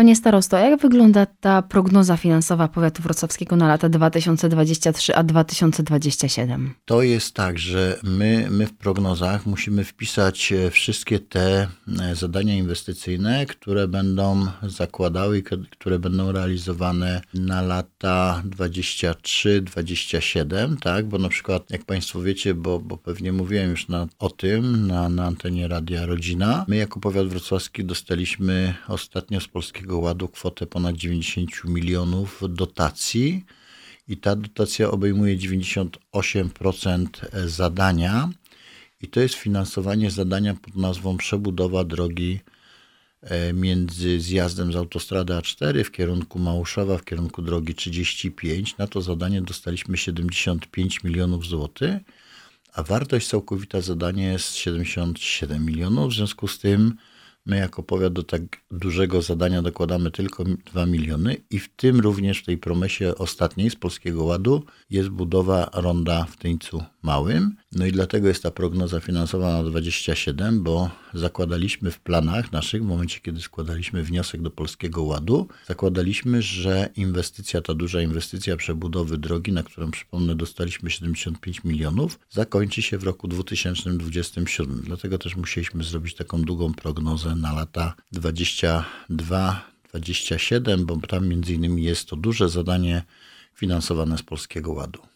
Panie starosto, jak wygląda ta prognoza finansowa powiatu wrocławskiego na lata 2023 a 2027? To jest tak, że my w prognozach musimy wpisać wszystkie te zadania inwestycyjne, które będą zakładały, które będą realizowane na lata 23-27, tak? Bo na przykład, jak Państwo wiecie, bo pewnie mówiłem już o tym na antenie Radia Rodzina, my jako powiat wrocławski dostaliśmy ostatnio z Polskiego Ładu kwotę ponad 90 milionów dotacji i ta dotacja obejmuje 98% zadania i to jest finansowanie zadania pod nazwą przebudowa drogi między zjazdem z autostrady A4 w kierunku Małuszowa, w kierunku drogi 35. Na to zadanie dostaliśmy 75 milionów złotych, a wartość całkowita zadania jest 77 milionów. W związku z tym my jako powiat do tak dużego zadania dokładamy tylko 2 miliony i w tym również w tej promesie ostatniej z Polskiego Ładu jest budowa ronda w Tyńcu Małym. No i dlatego jest ta prognoza finansowa na 27, bo zakładaliśmy w planach naszych, w momencie kiedy składaliśmy wniosek do Polskiego Ładu, zakładaliśmy, że ta duża inwestycja przebudowy drogi, na którą przypomnę dostaliśmy 75 milionów, zakończy się w roku 2027. Dlatego też musieliśmy zrobić taką długą prognozę na lata 22-27, bo tam między innymi jest to duże zadanie finansowane z Polskiego Ładu.